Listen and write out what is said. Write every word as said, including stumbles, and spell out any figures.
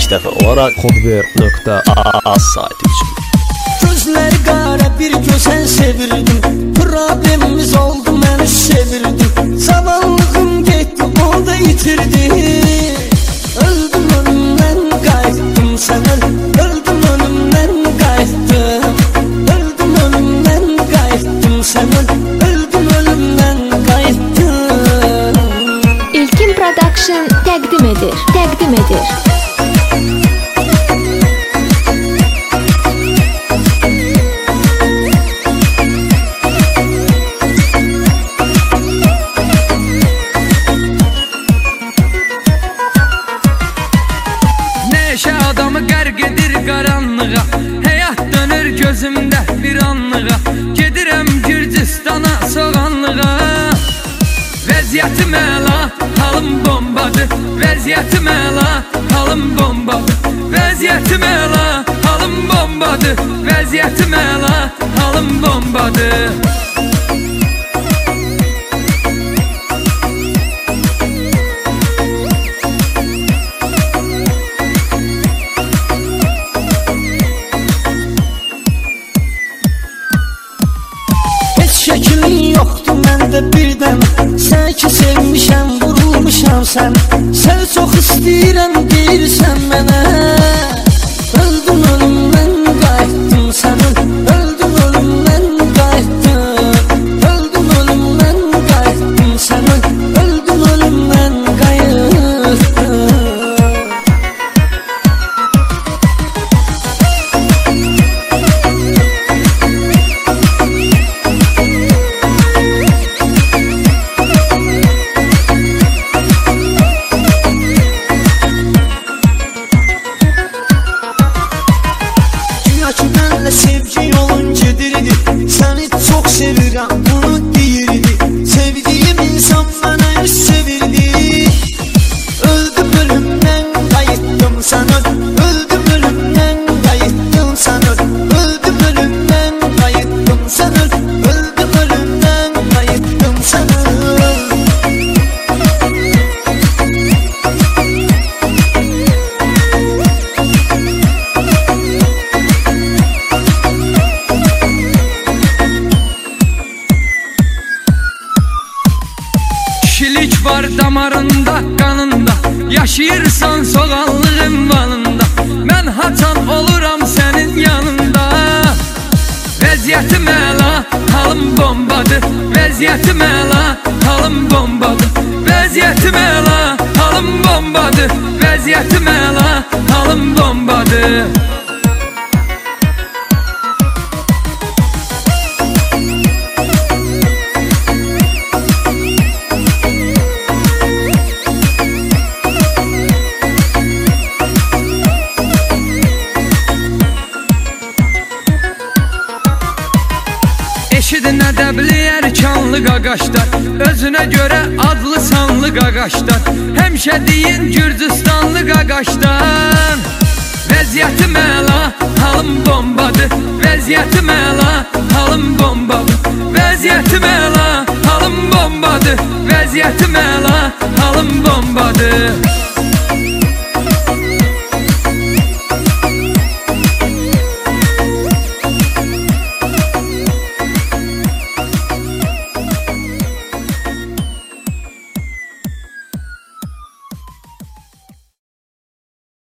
ilk dəfə olaraq xudber nöqtə az saiti üçün. Gözləri qara bir gözəl sevirdim, problemimiz oldu məni sevirdim. Zavallığım getdi, o da itirdi. Öldüm önümdən qayıtdım sənə, öldüm önümdən qayıtdım. Öldüm önümdən qayıtdım sənə, öldüm ölümdən qayıtdım. İlkin Production təqdim edir, təqdim edir. Adamı qərq edir qaranlığa, həyat dönür gözümdə bir anlığa. Gedirəm Gürcistana soğanlığa. Vəziyyətim əla, halım bombadır. Vəziyyətim əla, halım bombadır. Vəziyyətim əla, halım bombadır. Vəziyyətim əla, halım bombadır. Şəklin yoxdur məndə birdən, sən ki sevmişəm, vurulmuşam sən. Sən çox istəyirəm deyirsən mənə. Öldüm ölümdən qayıtdım sənə, öldüm ölümdən qayıtdım. Öldüm ölümdən qayıtdım sənə, öldüm ölümdən qayıtdım. Sevgi yolun gedirdi, səni çox sevirəm, bunu deyirdi. Sevdiyim insan mənə yüz sevirdi. Öldüm ölümdən qayıtdım sənə, öldüm ölümdən qayıtdım sənə. Öldüm ölümdən qayıtdım sənə, öldüm ölümdən qayıtdım sənə. Kişilik var damarında, qanında, yaşayırsan soğanlığın vanında. Mən haçan oluram sənin yanında. Vəziyyətim əla, halım bombadır. Vəziyyətim əla, halım bombadır. Vəziyyətim əla, halım bombadır. Vəziyyətim əla, halım bombadır. Eşidin ədəbli ərkanlı qaqaşlar, özünə görə adlı sanlı qaqaşlar. Həmişə deyin Gürcüstanlı qaqaşdan. Vəziyyətim əla, halım bombadır. Vəziyyətim əla, halım bombadır. Vəziyyətim əla, halım bombadır. Vəziyyətim əla, halım bombadır.